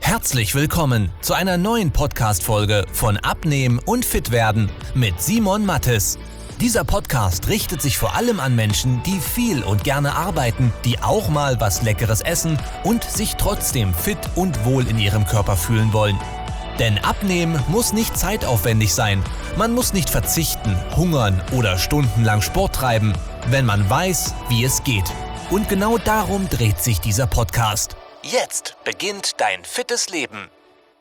Herzlich willkommen zu einer neuen Podcast-Folge von Abnehmen und Fitwerden mit Simon Mattes. Dieser Podcast richtet sich vor allem an Menschen, die viel und gerne arbeiten, die auch mal was Leckeres essen und sich trotzdem fit und wohl in ihrem Körper fühlen wollen. Denn Abnehmen muss nicht zeitaufwendig sein. Man muss nicht verzichten, hungern oder stundenlang Sport treiben, wenn man weiß, wie es geht. Und genau darum dreht sich dieser Podcast. Jetzt beginnt dein fittes Leben.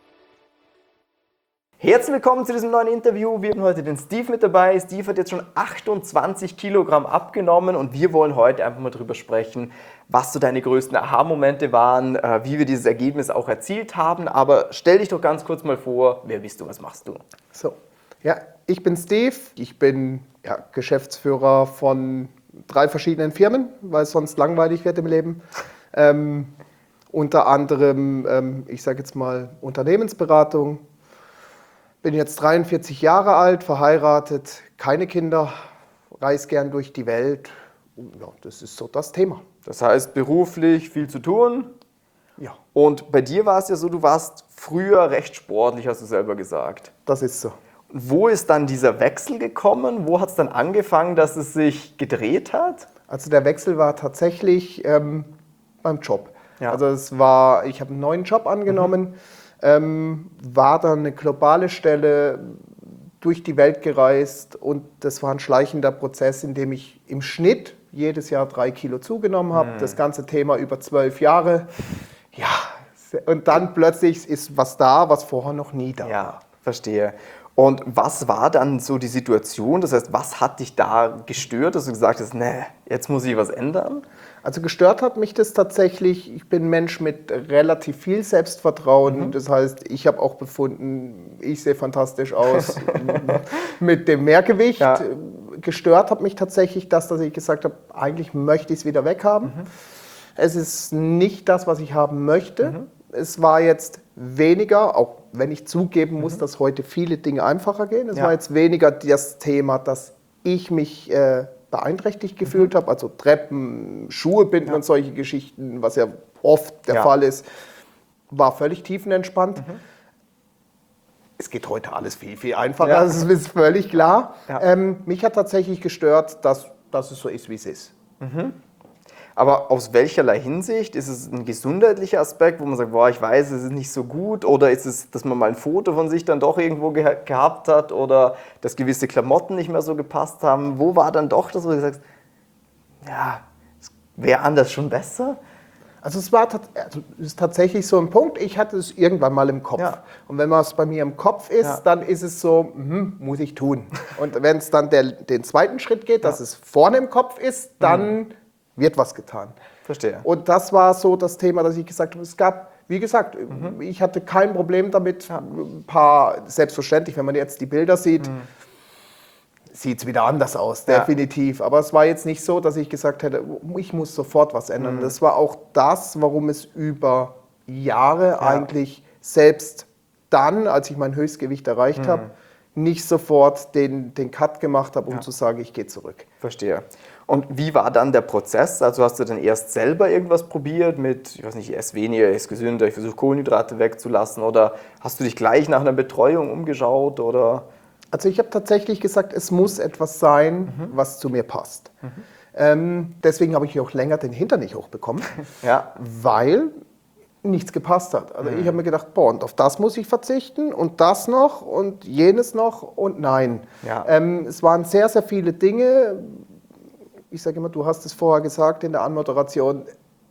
Herzlich willkommen zu diesem neuen Interview. Wir haben heute den Steve mit dabei. Steve hat jetzt schon 28 Kilogramm abgenommen und wir wollen heute einfach mal drüber sprechen, was so deine größten Aha-Momente waren, wie wir dieses Ergebnis auch erzielt haben. Aber stell dich doch ganz kurz mal vor, wer bist du, was machst du? So, ja, ich bin Steve. Ich bin Geschäftsführer von 3 verschiedenen Firmen, weil es sonst langweilig wird im Leben. Unter anderem, ich sage jetzt mal, Unternehmensberatung. Bin jetzt 43 Jahre alt, verheiratet, keine Kinder, reise gern durch die Welt. Ja, das ist so das Thema. Das heißt, beruflich viel zu tun. Ja. Und bei dir war es ja so, du warst früher recht sportlich, hast du selber gesagt. Das ist so. Wo ist dann dieser Wechsel gekommen? Wo hat es dann angefangen, dass es sich gedreht hat? Also der Wechsel war tatsächlich beim Job. Ja. Also ich habe einen neuen Job angenommen, war dann eine globale Stelle, durch die Welt gereist und das war ein schleichender Prozess, in dem ich im Schnitt jedes Jahr 3 Kilo zugenommen habe. Das ganze Thema über 12 Jahre. Ja, und dann plötzlich ist was da, was vorher noch nie da war. Ja, verstehe. Und was war dann so die Situation? Das heißt, was hat dich da gestört, dass du gesagt hast, nee, jetzt muss ich was ändern? Also gestört hat mich das tatsächlich, ich bin ein Mensch mit relativ viel Selbstvertrauen. Das heißt, ich habe auch befunden, ich sehe fantastisch aus mit dem Mehrgewicht. Ja. Gestört hat mich tatsächlich das, dass ich gesagt habe, eigentlich möchte ich es wieder weghaben. Es ist nicht das, was ich haben möchte. Es war jetzt weniger, auch wenn ich zugeben muss, dass heute viele Dinge einfacher gehen. Es war jetzt weniger das Thema, dass ich mich beeinträchtigt gefühlt habe, also Treppen, Schuhe binden und solche Geschichten, was ja oft der Fall ist, war völlig tiefenentspannt. Es geht heute alles viel, viel einfacher, das ist völlig klar. Ja. Mich hat tatsächlich gestört, dass es so ist, wie es ist. Aber aus welcherlei Hinsicht? Ist es ein gesundheitlicher Aspekt, wo man sagt, boah, ich weiß, es ist nicht so gut? Oder ist es, dass man mal ein Foto von sich dann doch irgendwo gehabt hat? Oder dass gewisse Klamotten nicht mehr so gepasst haben? Wo war dann doch das, wo du sagst, ja, es wäre anders schon besser? Also es ist tatsächlich so ein Punkt, ich hatte es irgendwann mal im Kopf. Ja. Und wenn es bei mir im Kopf ist, dann ist es so, muss ich tun. Und wenn es dann den zweiten Schritt geht, dass es vorne im Kopf ist, dann wird was getan. Verstehe. Und das war so das Thema, dass ich gesagt habe, es gab, wie gesagt, ich hatte kein Problem damit, ein paar, selbstverständlich, wenn man jetzt die Bilder sieht, sieht es wieder anders aus, definitiv. Aber es war jetzt nicht so, dass ich gesagt hätte, ich muss sofort was ändern. Das war auch das, warum es über Jahre eigentlich selbst dann, als ich mein Höchstgewicht erreicht habe, nicht sofort den Cut gemacht habe, um zu sagen, ich gehe zurück. Verstehe. Und wie war dann der Prozess? Also hast du dann erst selber irgendwas probiert mit, ich weiß nicht, ich esse weniger, ich esse gesünder, ich versuche Kohlenhydrate wegzulassen, oder hast du dich gleich nach einer Betreuung umgeschaut? Oder? Also ich habe tatsächlich gesagt, es muss etwas sein, was zu mir passt. Deswegen habe ich auch länger den Hintern nicht hochbekommen, weil nichts gepasst hat. Also ich habe mir gedacht, boah, und auf das muss ich verzichten und das noch und jenes noch und nein. Ja. Es waren sehr, sehr viele Dinge. Ich sage immer, du hast es vorher gesagt in der Anmoderation,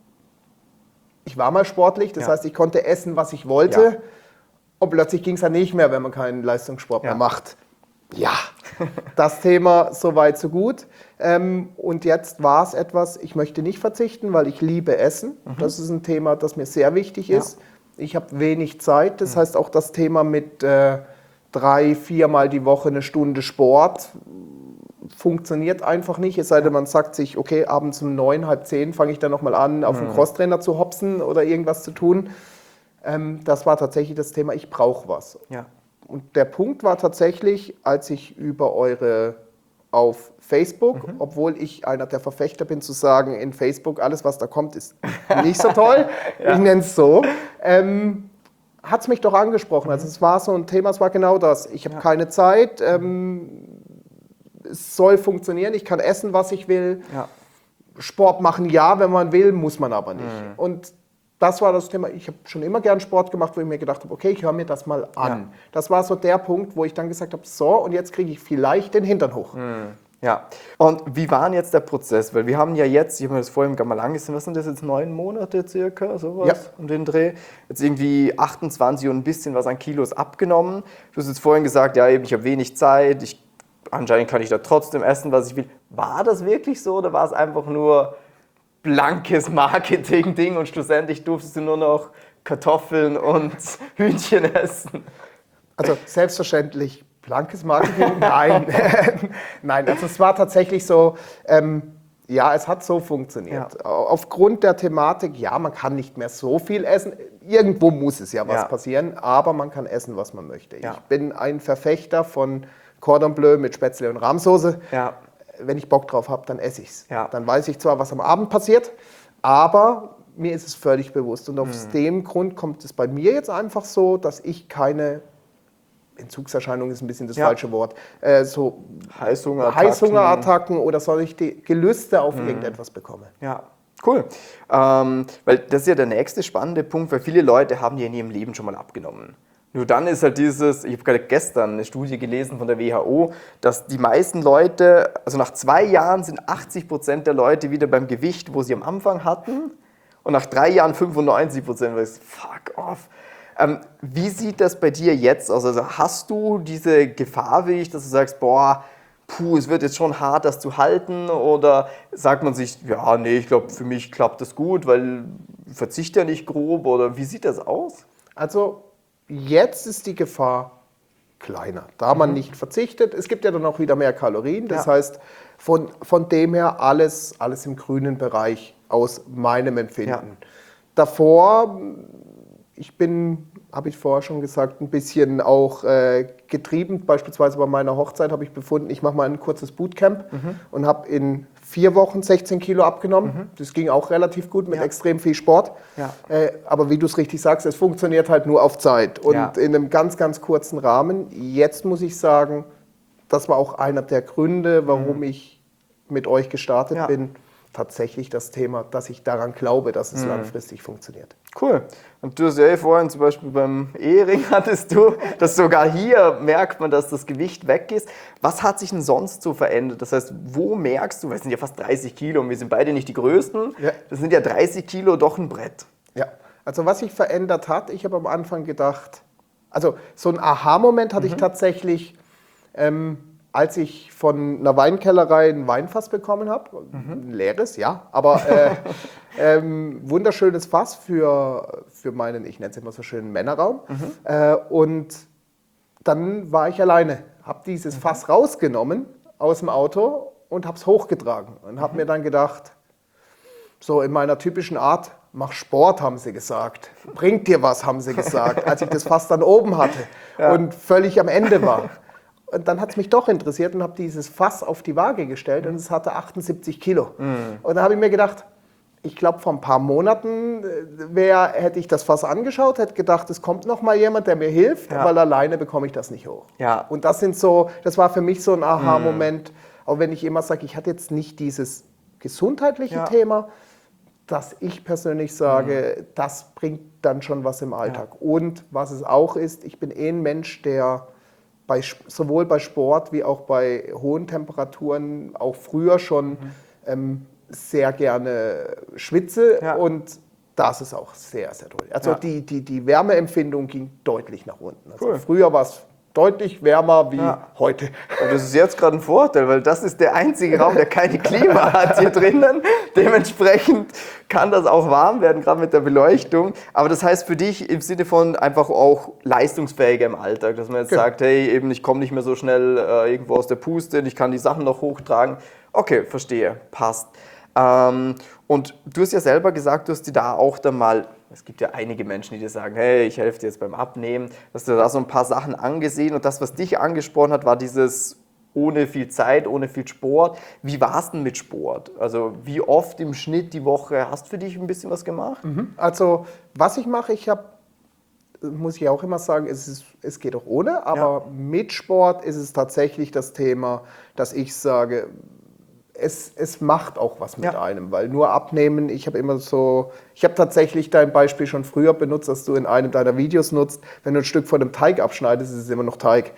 ich war mal sportlich, das heißt, ich konnte essen, was ich wollte. Und plötzlich ging es dann nicht mehr, wenn man keinen Leistungssport mehr macht. Ja, das Thema so weit, so gut. Und jetzt war es etwas, ich möchte nicht verzichten, weil ich liebe Essen. Das ist ein Thema, das mir sehr wichtig ist. Ich habe wenig Zeit, das heißt auch das Thema mit 3-4 Mal die Woche eine Stunde Sport funktioniert einfach nicht. Es sei denn, man sagt sich, okay, abends um 9, halb 10 fange ich dann nochmal an, auf einen Crosstrainer zu hopsen oder irgendwas zu tun. Das war tatsächlich das Thema, ich brauche was. Ja. Und der Punkt war tatsächlich, als ich über auf Facebook, obwohl ich einer der Verfechter bin, zu sagen, in Facebook, alles was da kommt, ist nicht so toll. Ich nenne es so. hat es mich doch angesprochen. Also es war so ein Thema, es war genau das. Ich habe keine Zeit, es soll funktionieren, ich kann essen, was ich will. Ja. Sport machen, ja, wenn man will, muss man aber nicht. Und das war das Thema. Ich habe schon immer gern Sport gemacht, wo ich mir gedacht habe, okay, ich höre mir das mal an. Ja. Das war so der Punkt, wo ich dann gesagt habe, so, und jetzt kriege ich vielleicht den Hintern hoch. Ja, und wie war denn jetzt der Prozess? Weil wir haben ja jetzt, ich habe mir das vorhin mal angesehen, was sind das jetzt, 9 Monate circa, sowas um den Dreh? Jetzt irgendwie 28 und ein bisschen was an Kilos abgenommen. Du hast jetzt vorhin gesagt, ja eben, ich habe wenig Zeit, anscheinend kann ich da trotzdem essen, was ich will. War das wirklich so oder war es einfach nur blankes Marketing-Ding und schlussendlich durftest du nur noch Kartoffeln und Hühnchen essen? Also selbstverständlich blankes Marketing? Nein. Nein, also es war tatsächlich so, ja, es hat so funktioniert. Ja. Aufgrund der Thematik, ja, man kann nicht mehr so viel essen. Irgendwo muss es ja was passieren, aber man kann essen, was man möchte. Ja. Ich bin ein Verfechter von Cordon Bleu mit Spätzle und Rahmsoße. Ja. Wenn ich Bock drauf habe, dann esse ich es. Ja. Dann weiß ich zwar, was am Abend passiert, aber mir ist es völlig bewusst. Und aus dem Grund kommt es bei mir jetzt einfach so, dass ich keine Entzugserscheinung ist ein bisschen das falsche Wort, so Heißhungerattacken oder solche Gelüste auf irgendetwas bekomme. Ja, cool. Weil das ist ja der nächste spannende Punkt, weil viele Leute haben ja in ihrem Leben schon mal abgenommen. Nur dann ist halt ich habe gerade gestern eine Studie gelesen von der WHO, dass die meisten Leute, also nach 2 Jahren sind 80% der Leute wieder beim Gewicht, wo sie am Anfang hatten und nach 3 Jahren 95%, weil es fuck off. Wie sieht das bei dir jetzt aus? Also hast du diese Gefahr, dass du sagst, boah, es wird jetzt schon hart, das zu halten? Oder sagt man sich, ja, nee, ich glaube, für mich klappt das gut, weil ich verzichte ja nicht grob? Oder wie sieht das aus? Also jetzt ist die Gefahr kleiner, da man nicht verzichtet. Es gibt ja dann auch wieder mehr Kalorien. Das heißt, von dem her alles im grünen Bereich aus meinem Empfinden. Ja. Davor... habe ich vorher schon gesagt, ein bisschen auch getrieben. Beispielsweise bei meiner Hochzeit habe ich befunden, ich mache mal ein kurzes Bootcamp und habe in 4 Wochen 16 Kilo abgenommen. Das ging auch relativ gut mit extrem viel Sport. Ja. Aber wie du es richtig sagst, es funktioniert halt nur auf Zeit und in einem ganz, ganz kurzen Rahmen. Jetzt muss ich sagen, das war auch einer der Gründe, warum ich mit euch gestartet bin. Tatsächlich das Thema, dass ich daran glaube, dass es langfristig funktioniert. Cool. Und du hast ja vorhin zum Beispiel beim Ehering hattest du, dass sogar hier merkt man, dass das Gewicht weg ist. Was hat sich denn sonst so verändert? Das heißt, wo merkst du, weil es sind ja fast 30 Kilo und wir sind beide nicht die Größten, das sind ja 30 Kilo doch ein Brett. Ja, also was sich verändert hat, ich habe am Anfang gedacht, also so ein Aha-Moment hatte ich tatsächlich, als ich von einer Weinkellerei ein Weinfass bekommen habe, ein leeres, aber wunderschönes Fass für meinen, ich nenne es immer so schön, Männerraum. Und dann war ich alleine, habe dieses Fass rausgenommen aus dem Auto und habe es hochgetragen und habe mir dann gedacht, so in meiner typischen Art, mach Sport, haben sie gesagt, bringt dir was, haben sie gesagt, als ich das Fass dann oben hatte und völlig am Ende war. Und dann hat es mich doch interessiert und habe dieses Fass auf die Waage gestellt und es hatte 78 Kilo. Und da habe ich mir gedacht, ich glaube, vor ein paar Monaten hätte ich das Fass angeschaut, hätte gedacht, es kommt noch mal jemand, der mir hilft, weil alleine bekomme ich das nicht hoch. Ja. Und das war für mich so ein Aha-Moment, auch wenn ich immer sage, ich hatte jetzt nicht dieses gesundheitliche Thema, dass ich persönlich sage, das bringt dann schon was im Alltag. Und was es auch ist, ich bin ein Mensch, der sowohl bei Sport wie auch bei hohen Temperaturen, auch früher schon sehr gerne schwitze und das ist auch sehr, sehr deutlich. Also die Wärmeempfindung ging deutlich nach unten. Also früher war es deutlich wärmer wie heute. Und das ist jetzt gerade ein Vorteil, weil das ist der einzige Raum, der keine Klima hat hier drinnen. Dementsprechend kann das auch warm werden, gerade mit der Beleuchtung. Aber das heißt für dich im Sinne von einfach auch leistungsfähiger im Alltag, dass man jetzt sagt, hey, eben ich komme nicht mehr so schnell irgendwo aus der Puste, ich kann die Sachen noch hochtragen. Okay, verstehe, passt. Und du hast ja selber gesagt, du hast dir da auch dann mal, es gibt ja einige Menschen, die dir sagen, hey, ich helfe dir jetzt beim Abnehmen, dass du da so ein paar Sachen angesehen und das, was dich angesprochen hat, war dieses ohne viel Zeit, ohne viel Sport. Wie war es denn mit Sport? Also wie oft im Schnitt die Woche hast du für dich ein bisschen was gemacht? Also was ich mache, ich habe muss ich auch immer sagen, es geht auch ohne, aber mit Sport ist es tatsächlich das Thema, dass ich sage, es macht auch was mit einem, weil nur abnehmen, ich habe tatsächlich dein Beispiel schon früher benutzt, dass du in einem deiner Videos nutzt, wenn du ein Stück von einem Teig abschneidest, ist es immer noch Teig.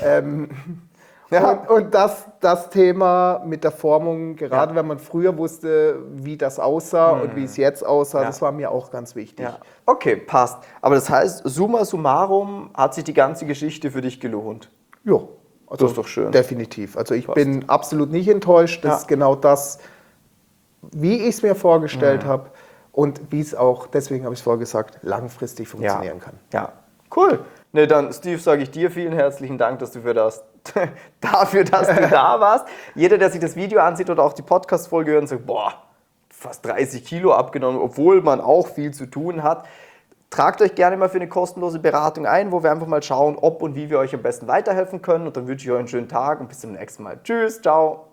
Und das Thema mit der Formung, gerade wenn man früher wusste, wie das aussah und wie es jetzt aussah, das war mir auch ganz wichtig. Ja. Okay, passt. Aber das heißt, summa summarum hat sich die ganze Geschichte für dich gelohnt? Ja. Also das ist doch schön. Definitiv. Also ich bin absolut nicht enttäuscht. Das ist genau das, wie ich es mir vorgestellt habe und wie es auch, deswegen habe ich es vorher gesagt, langfristig funktionieren kann. Ja, cool. Ne, dann Steve, sage ich dir vielen herzlichen Dank, dass du dafür, dass du da warst. Jeder, der sich das Video ansieht oder auch die Podcast-Folge hört und sagt, boah, fast 30 Kilo abgenommen, obwohl man auch viel zu tun hat. Tragt euch gerne mal für eine kostenlose Beratung ein, wo wir einfach mal schauen, ob und wie wir euch am besten weiterhelfen können. Und dann wünsche ich euch einen schönen Tag und bis zum nächsten Mal. Tschüss, ciao.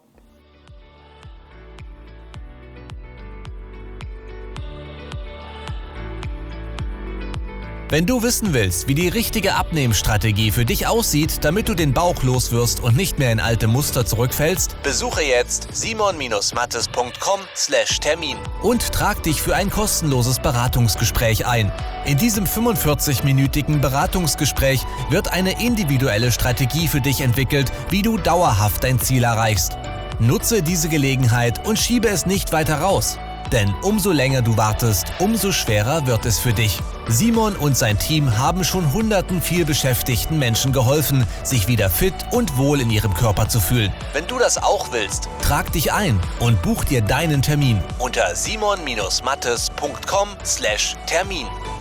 Wenn du wissen willst, wie die richtige Abnehmstrategie für dich aussieht, damit du den Bauch loswirst und nicht mehr in alte Muster zurückfällst, besuche jetzt simon-mattes.com/Termin und trag dich für ein kostenloses Beratungsgespräch ein. In diesem 45-minütigen Beratungsgespräch wird eine individuelle Strategie für dich entwickelt, wie du dauerhaft dein Ziel erreichst. Nutze diese Gelegenheit und schiebe es nicht weiter raus. Denn umso länger du wartest, umso schwerer wird es für dich. Simon und sein Team haben schon hunderten vielbeschäftigten Menschen geholfen, sich wieder fit und wohl in ihrem Körper zu fühlen. Wenn du das auch willst, trag dich ein und buch dir deinen Termin unter simon-mattes.com/Termin.